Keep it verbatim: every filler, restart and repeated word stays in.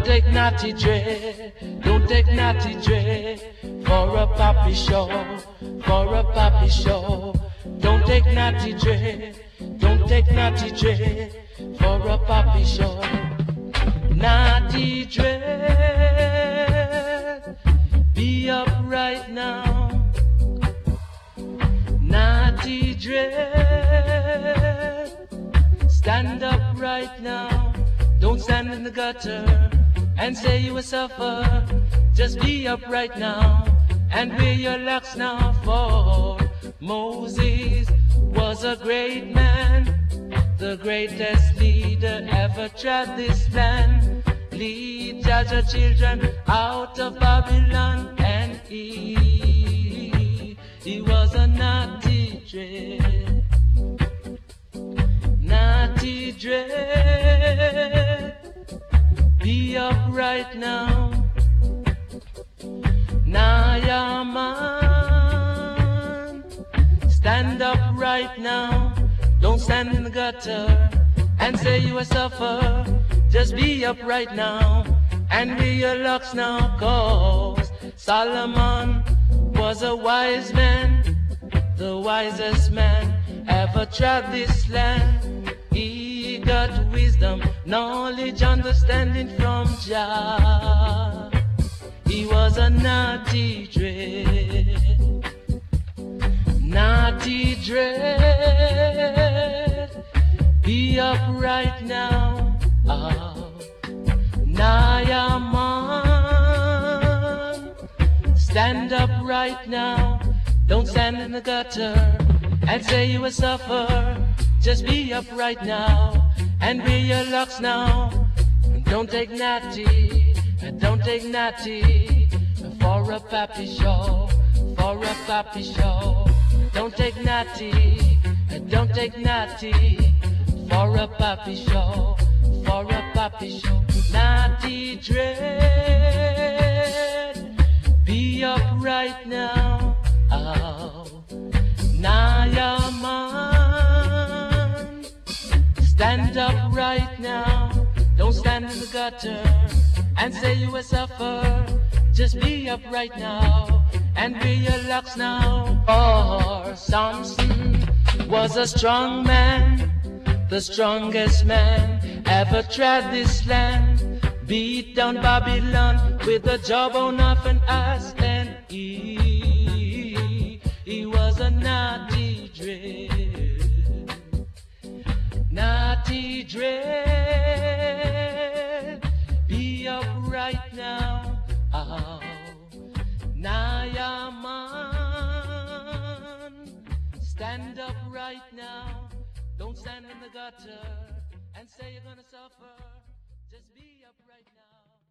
Don't take naughty dread, don't take naughty dread for a poppy show, for a poppy show. Don't take naughty dread, don't take naughty dread for a poppy show. Naughty dread, be up right now. Naughty dread, stand up right now. Don't stand in the gutter and say you will suffer. Just be up right now and wear your locks now. For Moses was a great man, the greatest leader ever trod this land. Lead Jaja children out of Babylon, and he, he was a naughty dread. Naughty dread, be up right now. Naya man, stand up right now. Don't stand in the gutter and say you will suffer. Just be up right now and be your locks now. Cause Solomon was a wise man, the wisest man ever trod this land. He got wisdom, knowledge, understanding from Jah. He was a naughty dread, naughty dread, be up right now. Oh, Naya man, stand up right now. Don't stand in the gutter and say you will suffer. Just be up right now and wear your locks now. Don't take naughty, don't take naughty for a pappy show, for a pappy show. Don't take naughty, don't take naughty for a pappy show, for a pappy show. Naughty dread, be up right now. Oh, Naya man, stand up right now. Don't stand in the gutter and say you will suffer. Just be up right now and wear your locks now. For Samson was a strong man, the strongest man ever trod this land. Beat down Babylon with a jawbone of an ass, and he, he was a naughty dread, naughty dread, be up right now. Oh, Naya man, stand up right now. Don't stand in the gutter and say you're gonna suffer. Just be up right now.